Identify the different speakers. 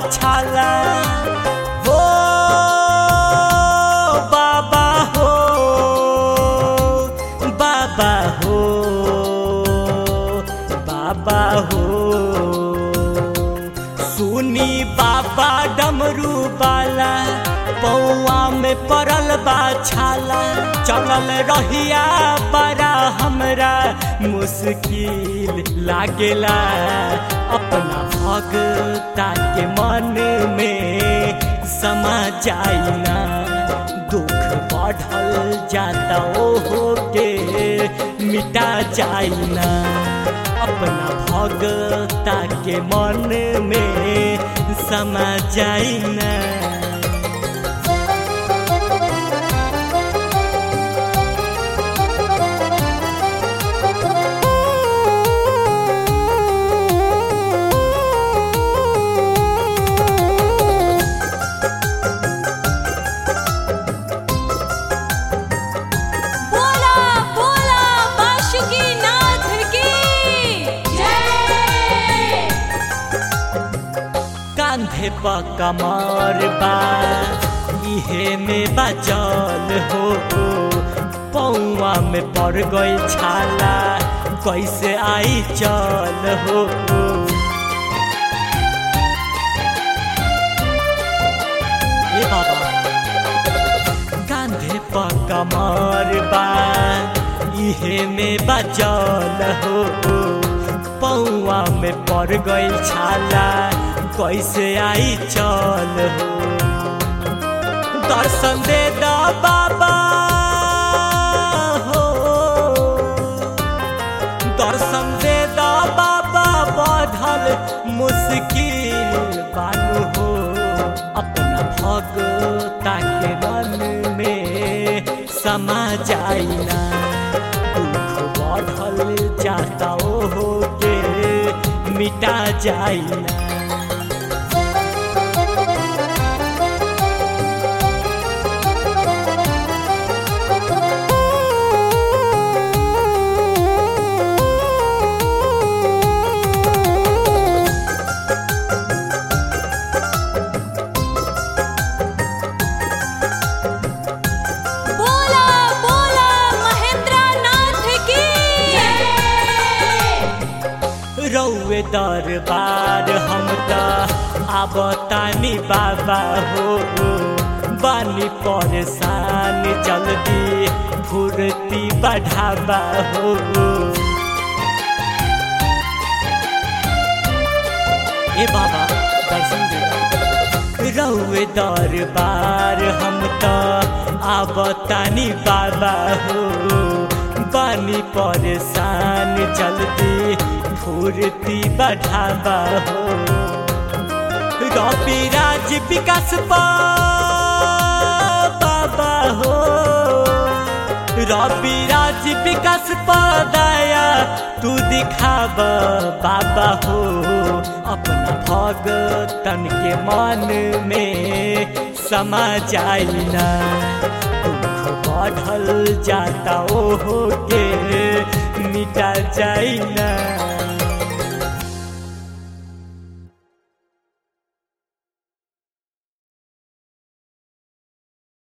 Speaker 1: छाला हो बाबा हो बाबा हो बाबा हो सुनी बाबा डमरू वाला पौआ में पड़ल बा छाला चलल रहिया बड़ा हमरा मुश्किल लागेला अपना भगता के मन में समा जाइना दुख बढ़ल जाता ओहो के मिटा जाइना अपना भगता के मन में समा जाइना कांधे पर कमर बा इहे में बचल हो पौआ में पड़ गई छाला कैसे आई चल हो ए बाबा कांधे पर कमर बा इहे में बचल हो पौआ में पड़ गई छाला कैसे आई चल हो दर्शन दे दा बाबा हो दर्शन दे दा बाबा बढ़ल मुश्किल बानू हो अपना भगता के मन में समा जाइना दुख बढ़ल जाता ओहो के मिटा जाइना रउए दरबार हम त आबतानी बाबा हो बानी परेशान जल्दी फुर्ती बढ़ावा हो ए बाबा दर्शन दे रउए दरबार हम त आबतानी बाबा हो बानी परेशान जल्दी फुर्ती बढ़ावा हो रवि राज विकास बाबा हो रवि राज विकास दया तू दिखाव बाबा हो अपना भगतन के मन में समा जाइना दुख बढ़ल जाता ओहो के मिटा जाइना।